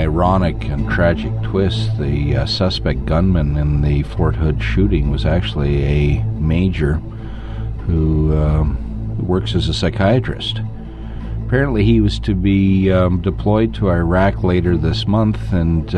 ironic and tragic twist, the suspect gunman in the Fort Hood shooting was actually a major who works as a psychiatrist. Apparently he was to be deployed to Iraq later this month, and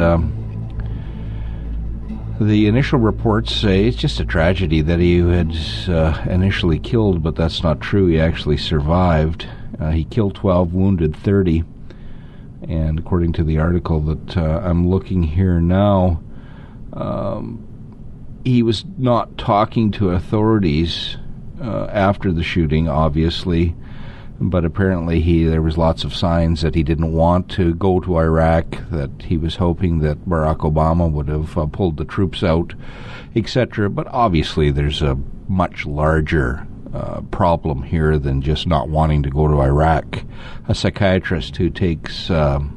the initial reports say it's just a tragedy that he had initially killed, but that's not true. He actually survived. He killed 12, wounded 30. And according to the article that I'm looking here now, he was not talking to authorities after the shooting, obviously. But apparently there was lots of signs that he didn't want to go to Iraq, that he was hoping that Barack Obama would have pulled the troops out, etc. But obviously there's a much larger problem here than just not wanting to go to Iraq. A psychiatrist who takes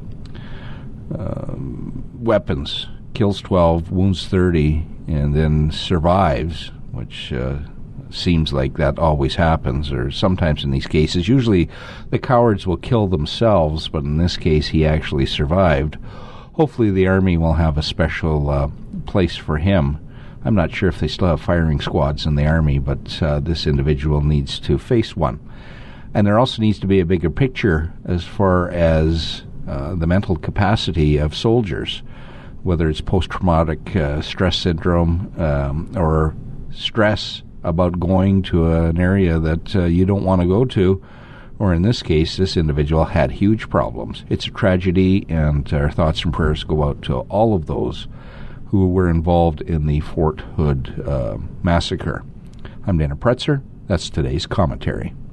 weapons, kills 12, wounds 30, and then survives, which seems like that always happens, or sometimes in these cases. Usually the cowards will kill themselves, but in this case he actually survived. Hopefully the Army will have a special place for him. I'm not sure if they still have firing squads in the Army, but this individual needs to face one. And there also needs to be a bigger picture as far as the mental capacity of soldiers, whether it's post-traumatic stress syndrome or stress about going to an area that you don't want to go to, or in this case, this individual had huge problems. It's a tragedy, and our thoughts and prayers go out to all of those who were involved in the Fort Hood massacre. I'm Dana Pretzer. That's today's commentary.